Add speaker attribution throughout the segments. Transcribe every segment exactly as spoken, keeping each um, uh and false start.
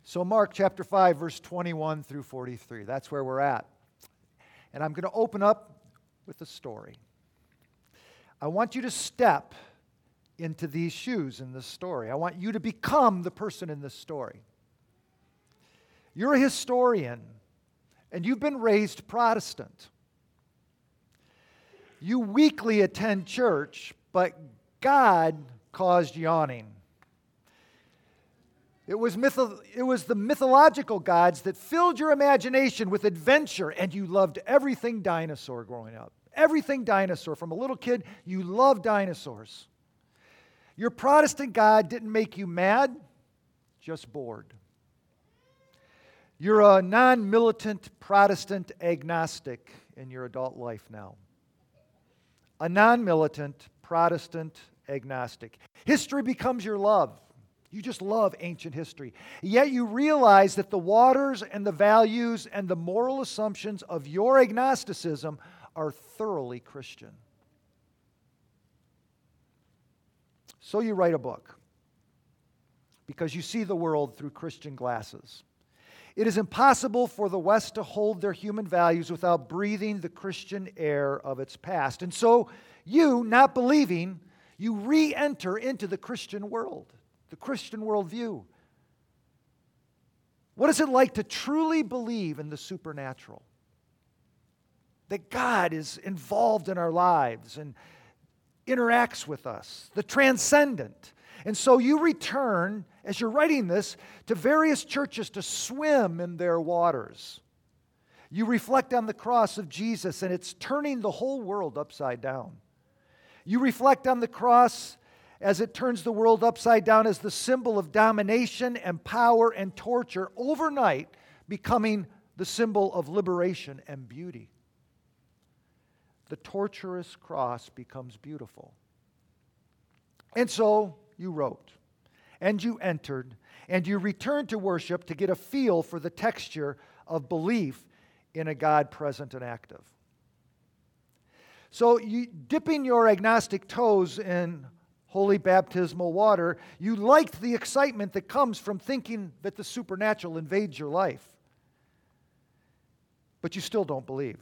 Speaker 1: So Mark chapter five, verse twenty-one through forty-three, that's where we're at. And I'm going to open up with a story. I want you to step into these shoes in this story. I want you to become the person in this story. You're a historian, and you've been raised Protestant. You weekly attend church, but God caused yawning. It was, mytho- it was the mythological gods that filled your imagination with adventure, and you loved everything dinosaur growing up. Everything dinosaur. From a little kid, you loved dinosaurs. Your Protestant God didn't make you mad, just bored. You're a non-militant Protestant agnostic in your adult life now. A non-militant Protestant agnostic. History becomes your love. You just love ancient history. Yet you realize that the waters and the values and the moral assumptions of your agnosticism are thoroughly Christian. So you write a book because you see the world through Christian glasses. It is impossible for the West to hold their human values without breathing the Christian air of its past. And so you, not believing, you re-enter into the Christian world. The Christian worldview. What is it like to truly believe in the supernatural? That God is involved in our lives and interacts with us, the transcendent. And so you return, as you're writing this, to various churches to swim in their waters. You reflect on the cross of Jesus, and it's turning the whole world upside down. You reflect on the cross as it turns the world upside down as the symbol of domination and power and torture, overnight becoming the symbol of liberation and beauty. The torturous cross becomes beautiful. And so you wrote, and you entered, and you returned to worship to get a feel for the texture of belief in a God present and active. So you, dipping your agnostic toes in holy baptismal water, you liked the excitement that comes from thinking that the supernatural invades your life. But you still don't believe.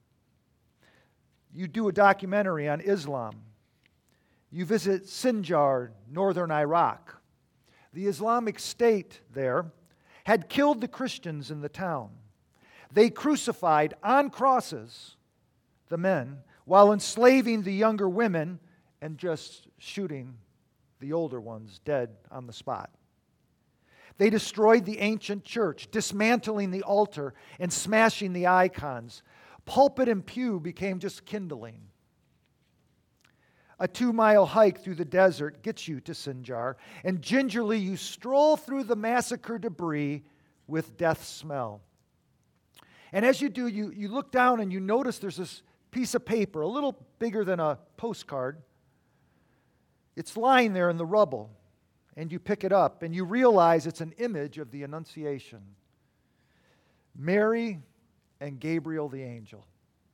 Speaker 1: You do a documentary on Islam. You visit Sinjar, northern Iraq. The Islamic State there had killed the Christians in the town. They crucified on crosses the men while enslaving the younger women and just shooting the older ones dead on the spot. They destroyed the ancient church, dismantling the altar and smashing the icons. Pulpit and pew became just kindling. A two-mile hike through the desert gets you to Sinjar, and gingerly you stroll through the massacre debris with death smell. And as you do, you, you look down and you notice there's this piece of paper, a little bigger than a postcard. It's lying there in the rubble, and you pick it up, and you realize it's an image of the Annunciation. Mary and Gabriel the angel.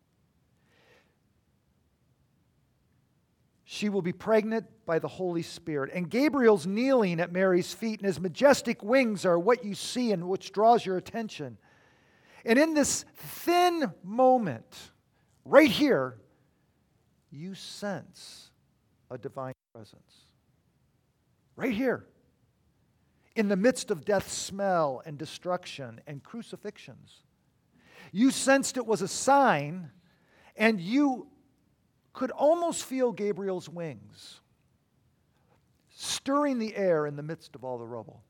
Speaker 1: She will be pregnant by the Holy Spirit. And Gabriel's kneeling at Mary's feet, and his majestic wings are what you see and which draws your attention. And in this thin moment, right here, you sense a divine presence. Right here. In the midst of death's smell and destruction and crucifixions. You sensed it was a sign, and you could almost feel Gabriel's wings stirring the air in the midst of all the rubble.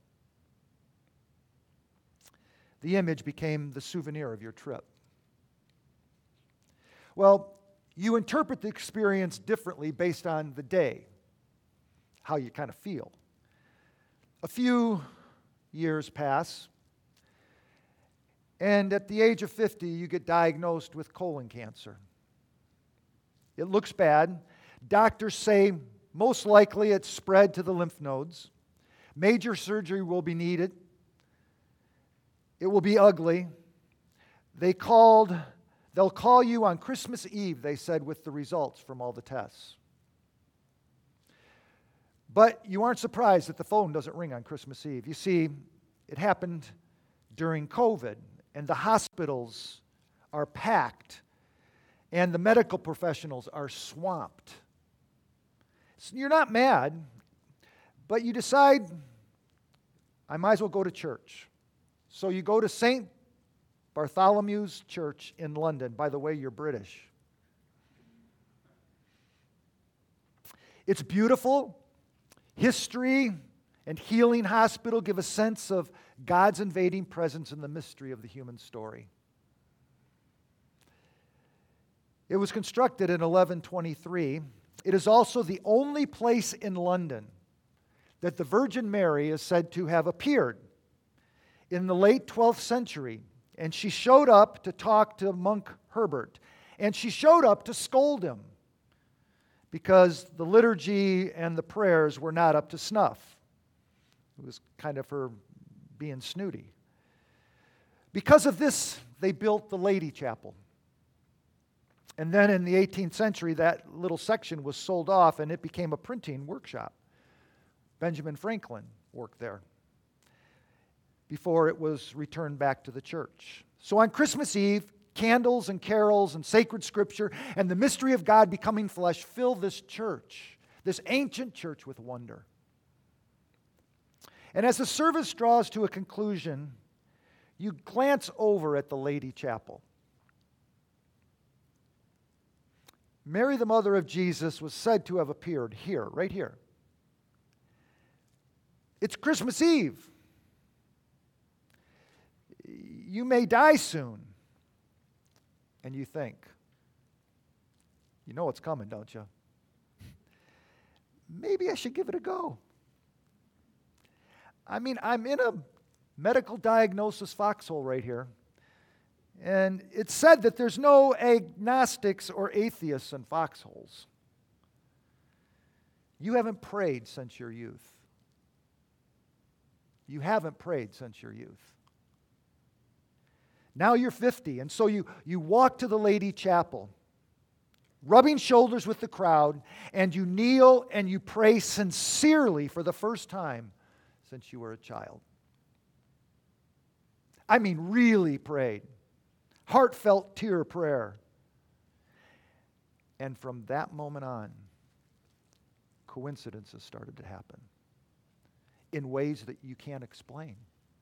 Speaker 1: The image became the souvenir of your trip. Well, you interpret the experience differently based on the day, how you kind of feel. A few years pass, and at the age of fifty, you get diagnosed with colon cancer. It looks bad. Doctors say most likely it's spread to the lymph nodes. Major surgery will be needed. It will be ugly. They called, they'll call you on Christmas Eve, they said, with the results from all the tests. But you aren't surprised that the phone doesn't ring on Christmas Eve. You see, It happened during COVID, and the hospitals are packed, and the medical professionals are swamped. So you're not mad, but you decide, I might as well go to church. So you go to Saint Bartholomew's Church in London. By the way, you're British. It's beautiful. History and healing hospital give a sense of God's invading presence in the mystery of the human story. It was constructed in eleven twenty-three. It is also the only place in London that the Virgin Mary is said to have appeared in the late twelfth century. And she showed up to talk to monk Herbert. And she showed up to scold him because the liturgy and the prayers were not up to snuff. It was kind of her being snooty. Because of this, they built the Lady Chapel. And then in the eighteenth century, that little section was sold off and it became a printing workshop. Benjamin Franklin worked there before it was returned back to the church. So on Christmas Eve, candles and carols and sacred scripture and the mystery of God becoming flesh fill this church, this ancient church, with wonder. And as the service draws to a conclusion, you glance over at the Lady Chapel. Mary, the mother of Jesus, was said to have appeared here, right here. It's Christmas Eve. You may die soon. And you think, you know what's coming, don't you? Maybe I should give it a go. I mean, I'm in a medical diagnosis foxhole right here. And it's said that there's no agnostics or atheists in foxholes. You haven't prayed since your youth. You haven't prayed since your youth. Now you're fifty, and so you, you walk to the Lady Chapel, rubbing shoulders with the crowd, and you kneel and you pray sincerely for the first time since you were a child. I mean, really prayed. Heartfelt tear prayer. And from that moment on, coincidences started to happen in ways that you can't explain.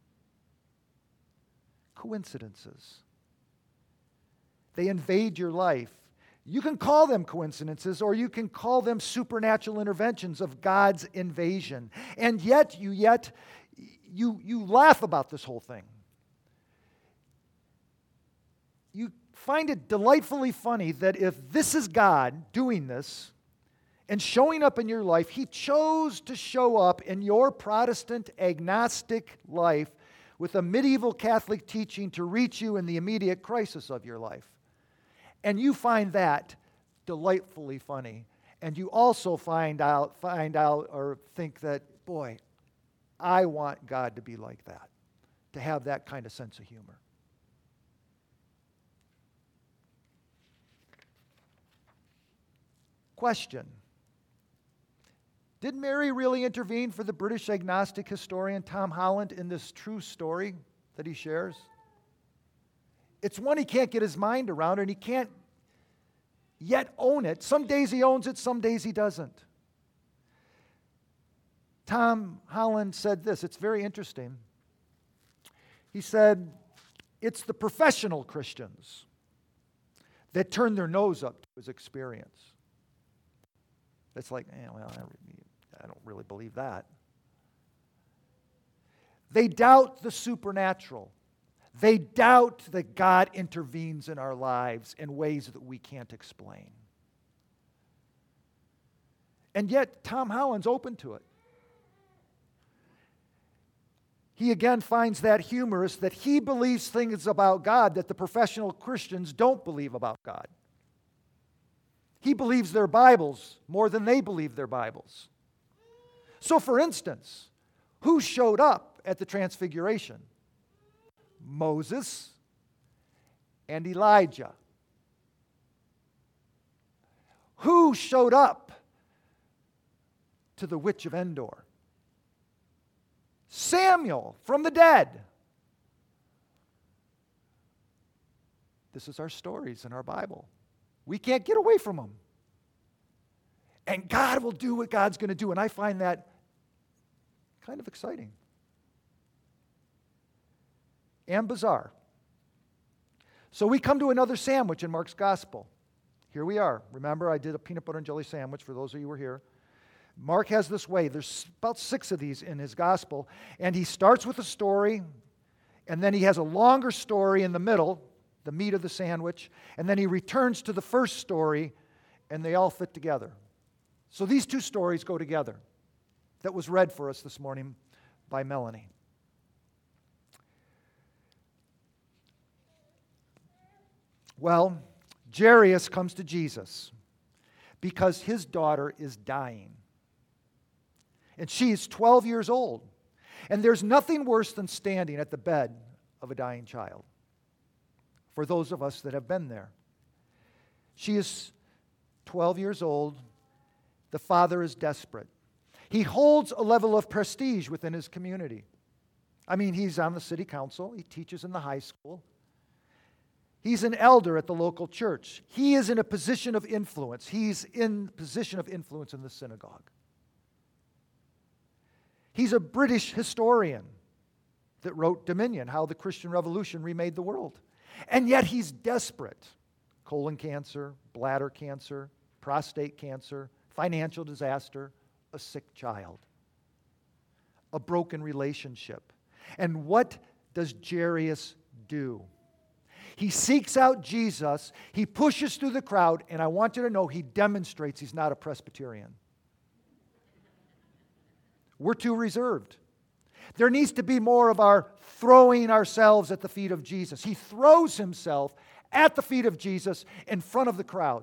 Speaker 1: Coincidences. They invade your life. You can call them coincidences, or you can call them supernatural interventions of God's invasion. And yet, you yet you you laugh about this whole thing. You find it delightfully funny that if this is God doing this and showing up in your life, He chose to show up in your Protestant agnostic life with a medieval Catholic teaching to reach you in the immediate crisis of your life. And you find that delightfully funny. And you also find out, find out or think that, boy, I want God to be like that, to have that kind of sense of humor. Question. Did Mary really intervene for the British agnostic historian Tom Holland in this true story that he shares? It's one he can't get his mind around, and he can't yet own it. Some days he owns it, some days he doesn't. Tom Holland said this. It's very interesting. He said, it's the professional Christians that turn their nose up to his experience. It's like, eh, well, I don't really believe that. They doubt the supernatural. They doubt that God intervenes in our lives in ways that we can't explain. And yet, Tom Holland's open to it. He again finds that humorous that he believes things about God that the professional Christians don't believe about God. He believes their Bibles more than they believe their Bibles. So, for instance, who showed up at the Transfiguration? Moses and Elijah. Who showed up to the Witch of Endor? Samuel from the dead. This is our stories in our Bible. We can't get away from them. And God will do what God's going to do. And I find that kind of exciting and bizarre. So we come to another sandwich in Mark's gospel. Here we are. Remember, I did a peanut butter and jelly sandwich for those of you who were here. Mark has this way. There's about six of these in his gospel. And he starts with a story, and then he has a longer story in the middle, the meat of the sandwich, and then he returns to the first story, and they all fit together. So these two stories go together. That was read for us this morning by Melanie. Well, Jairus comes to Jesus because his daughter is dying. And she is twelve years old. And there's nothing worse than standing at the bed of a dying child, for those of us that have been there. She is twelve years old. The father is desperate. He holds a level of prestige within his community. I mean, he's on the city council. He teaches in the high school. He's an elder at the local church. He is in a position of influence. He's in position of influence in the synagogue. He's a British historian that wrote Dominion, how the Christian Revolution remade the world. And yet he's desperate. Colon cancer, bladder cancer, prostate cancer, financial disaster, a sick child, a broken relationship. And what does Jairus do? He seeks out Jesus, he pushes through the crowd, and I want you to know he demonstrates he's not a Presbyterian. We're too reserved. There needs to be more of our throwing ourselves at the feet of Jesus. He throws himself at the feet of Jesus in front of the crowd.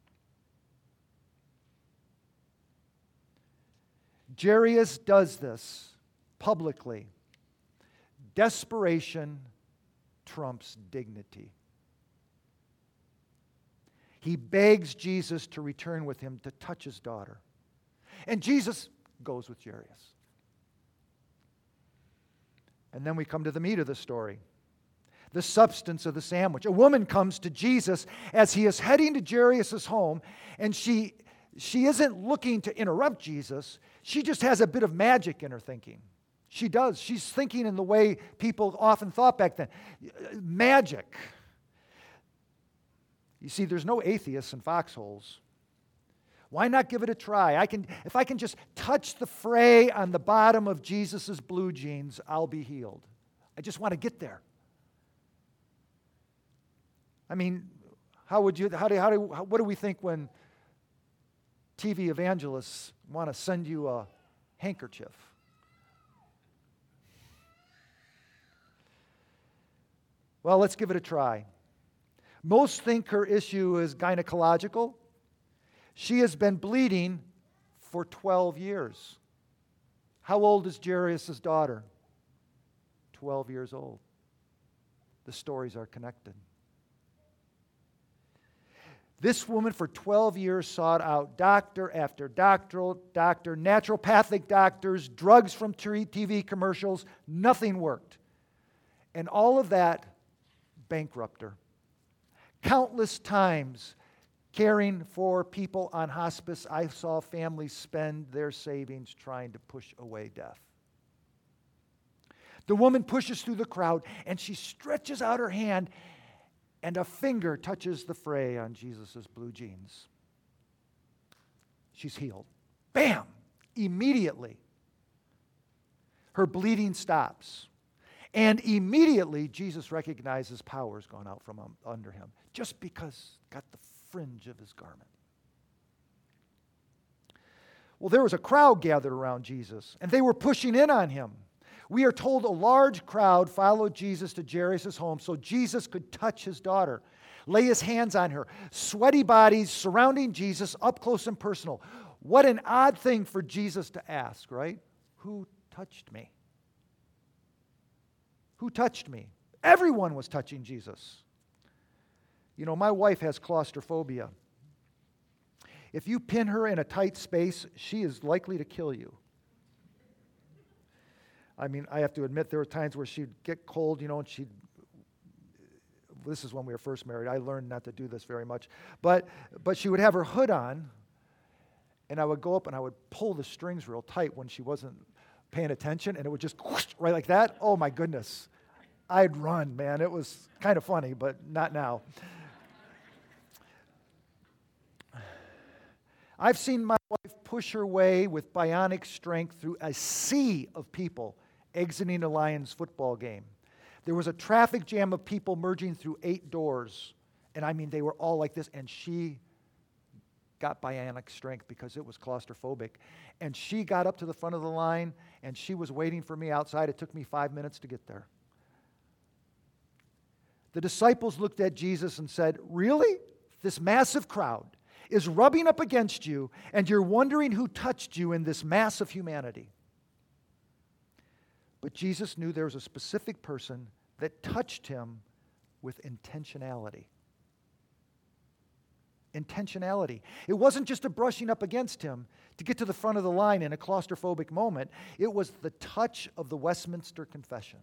Speaker 1: Jairus does this publicly. Desperation trumps dignity. He begs Jesus to return with him to touch his daughter. And Jesus goes with Jairus. And then we come to the meat of the story, the substance of the sandwich. A woman comes to Jesus as he is heading to Jairus' home, and she, she isn't looking to interrupt Jesus. She just has a bit of magic in her thinking. She does. She's thinking in the way people often thought back then. Magic. You see, there's no atheists in foxholes. Why not give it a try? I can, if I can just touch the fray on the bottom of Jesus' blue jeans, I'll be healed. I just want to get there. I mean, how would you, how do, how do, how, what do we think when T V evangelists want to send you a handkerchief? Well, let's give it a try. Most think her issue is gynecological. She has been bleeding for twelve years. How old is Jairus' daughter? twelve years old. The stories are connected. This woman for twelve years sought out doctor after doctoral doctor, naturopathic doctors, drugs from T V commercials. Nothing worked. And all of that bankrupt her. Countless times caring for people on hospice, I saw families spend their savings trying to push away death. The woman pushes through the crowd and she stretches out her hand, and a finger touches the fray on Jesus' blue jeans. She's healed. Bam! Immediately, her bleeding stops. And immediately, Jesus recognizes power's gone out from under him, just because got the fringe of his garment. Well, there was a crowd gathered around Jesus, and they were pushing in on him. We are told a large crowd followed Jesus to Jairus' home so Jesus could touch his daughter, lay his hands on her. Sweaty bodies surrounding Jesus up close and personal. What an odd thing for Jesus to ask, right? Who touched me? Who touched me? Everyone was touching Jesus. You know, my wife has claustrophobia. If you pin her in a tight space, she is likely to kill you. I mean, I have to admit there were times where she'd get cold, you know, and she'd, this is when we were first married. I learned not to do this very much. But, but she would have her hood on, and I would go up and I would pull the strings real tight when she wasn't paying attention, and it would just whoosh, right like that. Oh, my goodness. I'd run, man. It was kind of funny, but not now. I've seen my wife push her way with bionic strength through a sea of people exiting a Lions football game. There was a traffic jam of people merging through eight doors, and I mean, they were all like this, and she got bionic strength because it was claustrophobic. And she got up to the front of the line, and she was waiting for me outside. It took me five minutes to get there. The disciples looked at Jesus and said, "Really? This massive crowd is rubbing up against you, and you're wondering who touched you in this mass of humanity." But Jesus knew there was a specific person that touched him with intentionality. Intentionality. It wasn't just a brushing up against him to get to the front of the line in a claustrophobic moment. It was the touch of the Westminster Confession.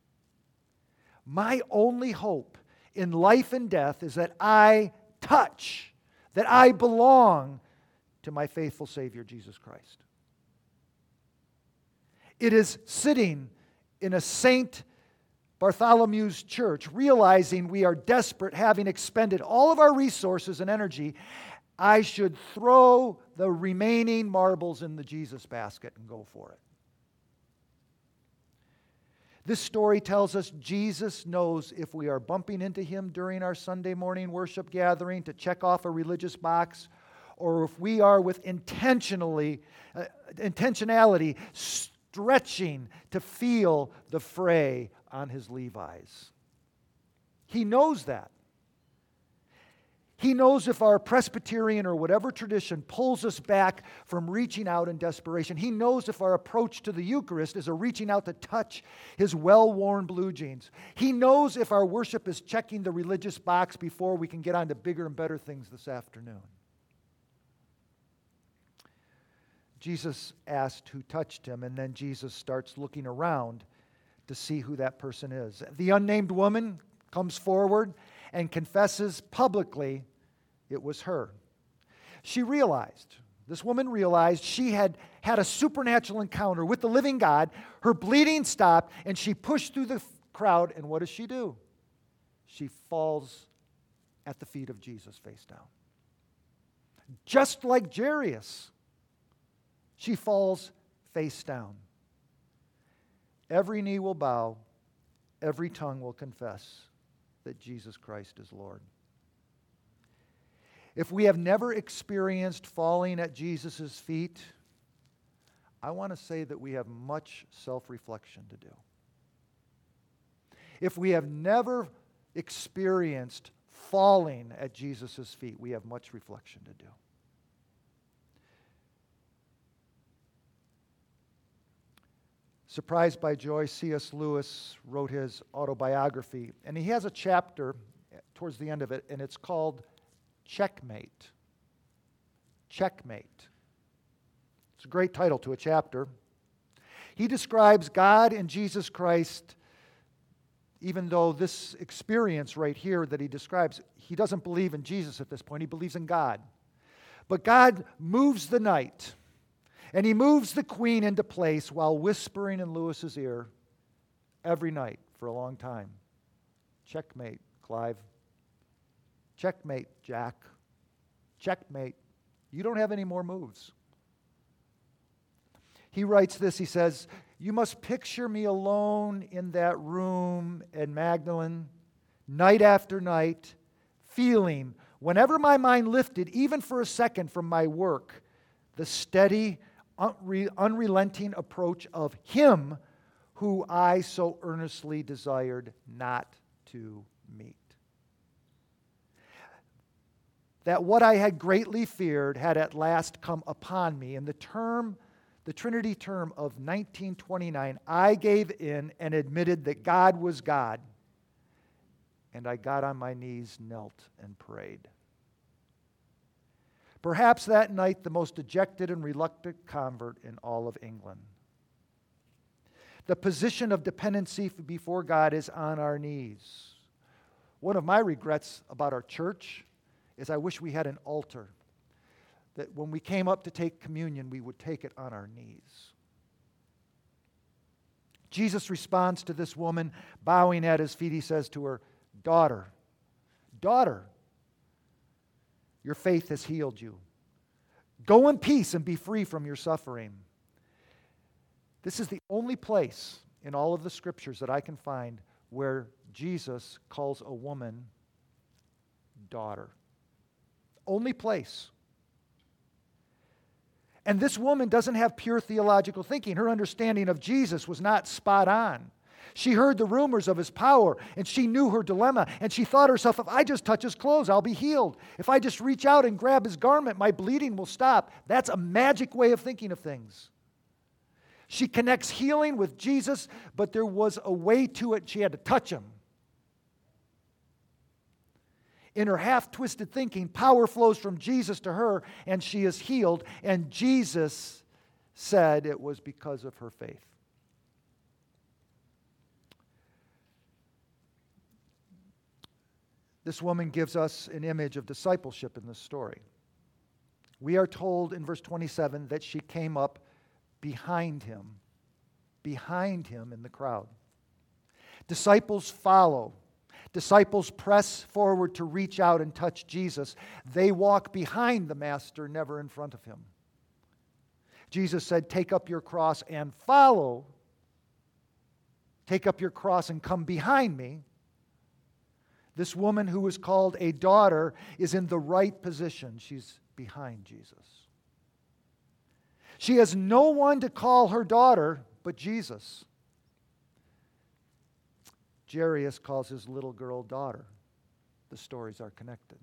Speaker 1: My only hope in life and death is that I touch, that I belong to my faithful Savior, Jesus Christ. It is sitting in a Saint Bartholomew's church, realizing we are desperate, having expended all of our resources and energy, I should throw the remaining marbles in the Jesus basket and go for it. This story tells us Jesus knows if we are bumping into him during our Sunday morning worship gathering to check off a religious box, or if we are with intentionally, uh, intentionality stretching to feel the fray on his Levi's. He knows that. He knows if our Presbyterian or whatever tradition pulls us back from reaching out in desperation. He knows if our approach to the Eucharist is a reaching out to touch his well-worn blue jeans. He knows if our worship is checking the religious box before we can get on to bigger and better things this afternoon. Jesus asked who touched him, and then Jesus starts looking around to see who that person is. The unnamed woman comes forward and confesses publicly it was her. She realized, this woman realized she had had a supernatural encounter with the living God. Her bleeding stopped, and she pushed through the crowd, and what does she do? She falls at the feet of Jesus face down. Just like Jairus, she falls face down. Every knee will bow, every tongue will confess that Jesus Christ is Lord. If we have never experienced falling at Jesus' feet, I want to say that we have much self-reflection to do. If we have never experienced falling at Jesus' feet, we have much reflection to do. Surprised by Joy, C S Lewis wrote his autobiography, and he has a chapter towards the end of it, and it's called Checkmate. Checkmate. It's a great title to a chapter. He describes God and Jesus Christ, even though this experience right here that he describes, he doesn't believe in Jesus at this point, he believes in God. But God moves the night, and he moves the queen into place while whispering in Lewis's ear every night for a long time. Checkmate, Clive. Checkmate, Jack. Checkmate. You don't have any more moves. He writes this, he says, "You must picture me alone in that room at Magdalen, night after night, feeling, whenever my mind lifted, even for a second from my work, the steady, unre- unrelenting approach of him who I so earnestly desired not to meet. That what I had greatly feared had at last come upon me. In the term, the Trinity term of nineteen twenty-nine, I gave in and admitted that God was God. And I got on my knees, knelt, and prayed. Perhaps that night the most dejected and reluctant convert in all of England. The position of dependency before God is on our knees. One of my regrets about our church is I wish we had an altar that when we came up to take communion, we would take it on our knees. Jesus responds to this woman, bowing at his feet. He says to her, "Daughter, daughter, your faith has healed you. Go in peace and be free from your suffering." This is the only place in all of the scriptures that I can find where Jesus calls a woman daughter. Only place. And this woman doesn't have pure theological thinking. Her understanding of Jesus was not spot on. She heard the rumors of his power, and she knew her dilemma, and she thought to herself, if I just touch his clothes, I'll be healed. If I just reach out and grab his garment, my bleeding will stop. That's a magic way of thinking of things. She connects healing with Jesus, but there was a way to it. She had to touch him. In her half-twisted thinking, power flows from Jesus to her, and she is healed. And Jesus said it was because of her faith. This woman gives us an image of discipleship in this story. We are told in verse twenty-seven that she came up behind him, behind him in the crowd. Disciples follow. Disciples press forward to reach out and touch Jesus. They walk behind the Master, never in front of him. Jesus said, "Take up your cross and follow. Take up your cross and come behind me." This woman who is called a daughter is in the right position. She's behind Jesus. She has no one to call her daughter but Jesus. Jairus calls his little girl daughter. The stories are connected.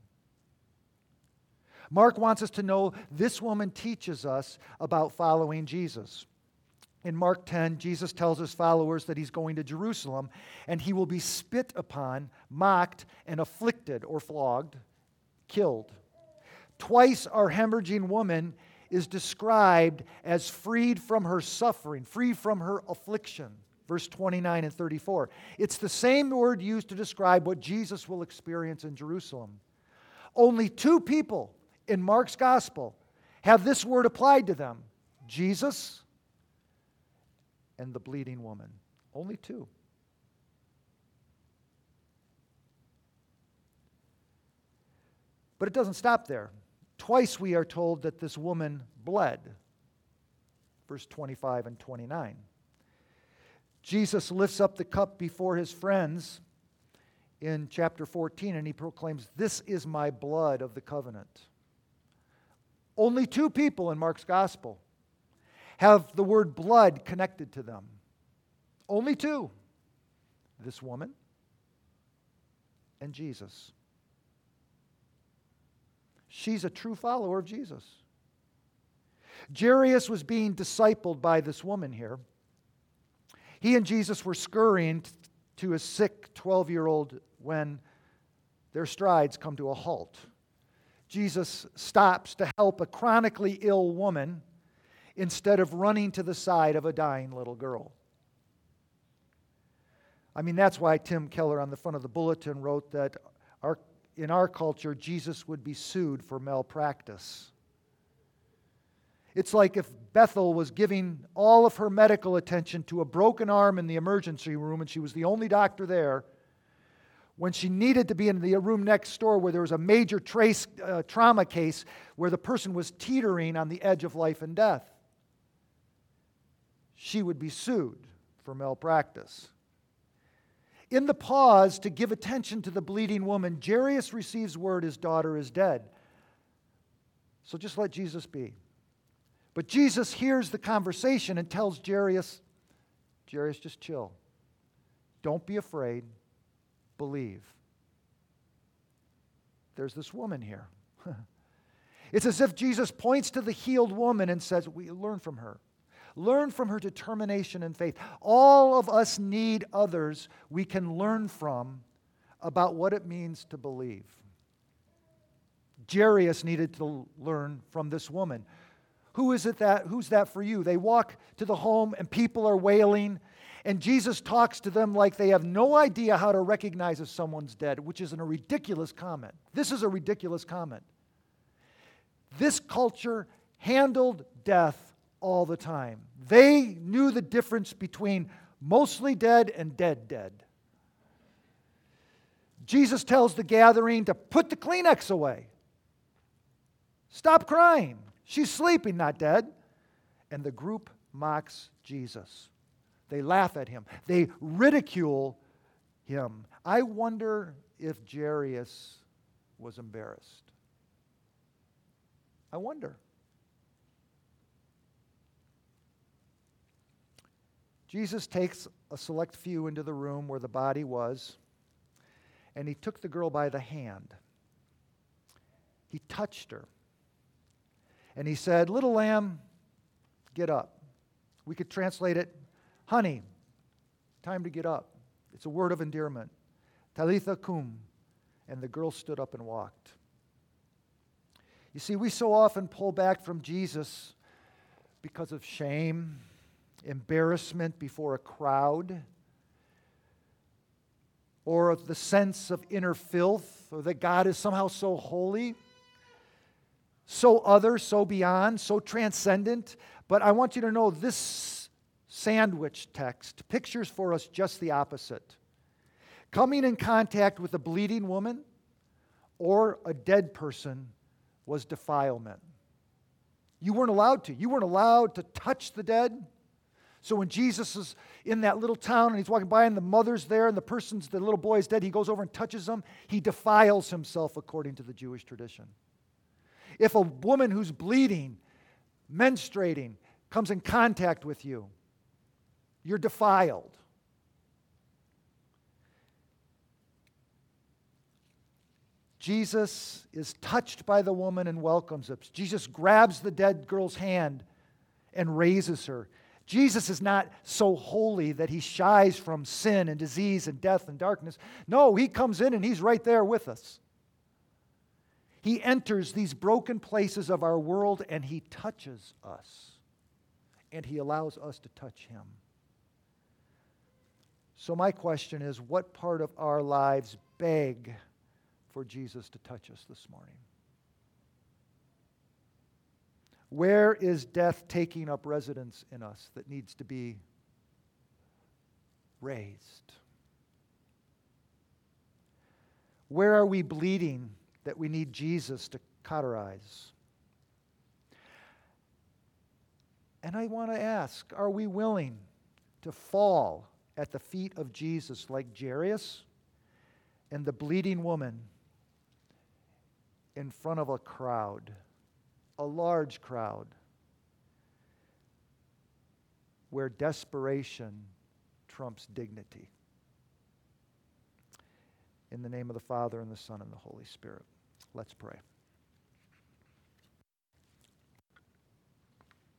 Speaker 1: Mark wants us to know this woman teaches us about following Jesus. In Mark ten, Jesus tells his followers that he's going to Jerusalem and he will be spit upon, mocked, and afflicted or flogged, killed. Twice our hemorrhaging woman is described as freed from her suffering, free from her affliction. Verse twenty-nine and thirty-four. It's the same word used to describe what Jesus will experience in Jerusalem. Only two people in Mark's gospel have this word applied to them. Jesus and the bleeding woman. Only two. But it doesn't stop there. Twice we are told that this woman bled. Verse twenty-five and twenty-nine. Jesus lifts up the cup before his friends in chapter fourteen, and he proclaims, "This is my blood of the covenant." Only two people in Mark's gospel have the word blood connected to them. Only two. This woman and Jesus. She's a true follower of Jesus. Jairus was being discipled by this woman here. He and Jesus were scurrying to a sick twelve-year-old when their strides come to a halt. Jesus stops to help a chronically ill woman instead of running to the side of a dying little girl. I mean, that's why Tim Keller on the front of the bulletin wrote that our, in our culture, Jesus would be sued for malpractice. It's like if Bethel was giving all of her medical attention to a broken arm in the emergency room and she was the only doctor there, when she needed to be in the room next door where there was a major trace, uh, trauma case where the person was teetering on the edge of life and death. She would be sued for malpractice. In the pause to give attention to the bleeding woman, Jairus receives word his daughter is dead. So just let Jesus be. But Jesus hears the conversation and tells Jairus, Jairus, just chill. Don't be afraid. Believe. There's this woman here. It's as if Jesus points to the healed woman and says, we learn from her. Learn from her determination and faith. All of us need others we can learn from about what it means to believe. Jairus needed to learn from this woman. Who is it that, who's that for you? They walk to the home and people are wailing, And Jesus talks to them like they have no idea how to recognize if someone's dead, which is a ridiculous comment. This is a ridiculous comment. This culture handled death all the time. They knew the difference between mostly dead and dead dead. Jesus tells the gathering to put the Kleenex away. Stop crying. She's sleeping, not dead. And the group mocks Jesus. They laugh at him. They ridicule him. I wonder if Jairus was embarrassed. I wonder. Jesus takes a select few into the room where the body was, and he took the girl by the hand. He touched her. And he said, "Little lamb, get up." We could translate it, "Honey, time to get up." It's a word of endearment. Talitha cum. And the girl stood up and walked. You see, we so often pull back from Jesus because of shame, embarrassment before a crowd, or the sense of inner filth, or that God is somehow so holy, so other, so beyond, so transcendent. But I want you to know this sandwich text pictures for us just the opposite. Coming in contact with a bleeding woman or a dead person was defilement. You weren't allowed to. You weren't allowed to touch the dead. So when Jesus is in that little town and he's walking by and the mother's there and the person's, the little boy is dead, he goes over and touches them. He defiles himself according to the Jewish tradition. If a woman who's bleeding, menstruating, comes in contact with you, you're defiled. Jesus is touched by the woman and welcomes her. Jesus grabs the dead girl's hand and raises her. Jesus is not so holy that he shies from sin and disease and death and darkness. No, he comes in and he's right there with us. He enters these broken places of our world and he touches us. And he allows us to touch him. So my question is, what part of our lives beg for Jesus to touch us this morning? Where is death taking up residence in us that needs to be raised? Where are we bleeding that we need Jesus to cauterize? And I want to ask, are we willing to fall at the feet of Jesus like Jairus and the bleeding woman in front of a crowd? A large crowd where desperation trumps dignity. In the name of the Father, and the Son, and the Holy Spirit. Let's pray.